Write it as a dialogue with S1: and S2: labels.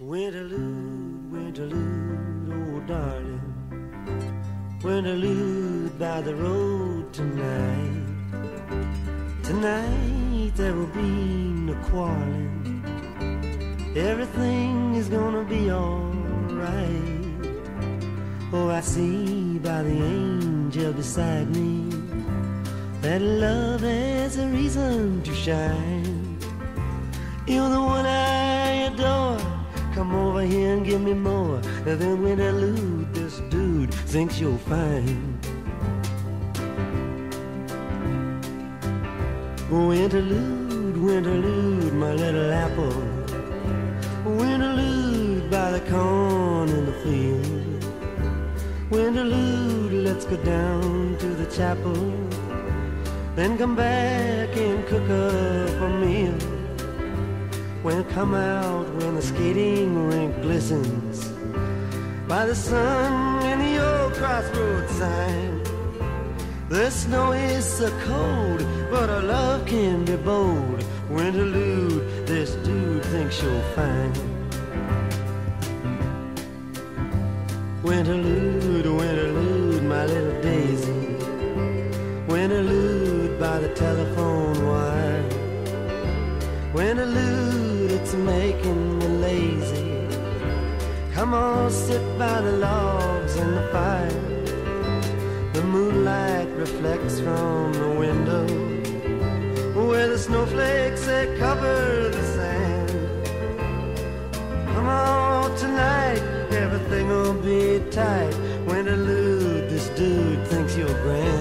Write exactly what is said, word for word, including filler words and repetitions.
S1: Winterlude, winterlude, oh darling, winterlude by the road tonight. Tonight there will be no quarreling. Everything is gonna be alright. Oh, I see by the angel beside me that love has a reason to shine. You're the one I adore. Come over here and give me more than winterlude. This dude thinks you're fine. Winterlude, winterlude, my little apple. Winterlude by the corn in the field. Winterlude, let's go down to the chapel, then come back and cook up a meal. When come out when the skating rink glistens by the sun and the old crossroad sign. The snow is so cold, but our love can be bold. Winterlude, this dude thinks you're fine. Winterlude, winterlude, my little daisy. Winterlude by the telephone wire. Winterlude, it's making me lazy. Come on, sit by the logs and the fire. The moonlight reflects from the window where the snowflakes, they cover the sand. Come on tonight, everything will be tight. Winterlude, this dude thinks you're grand.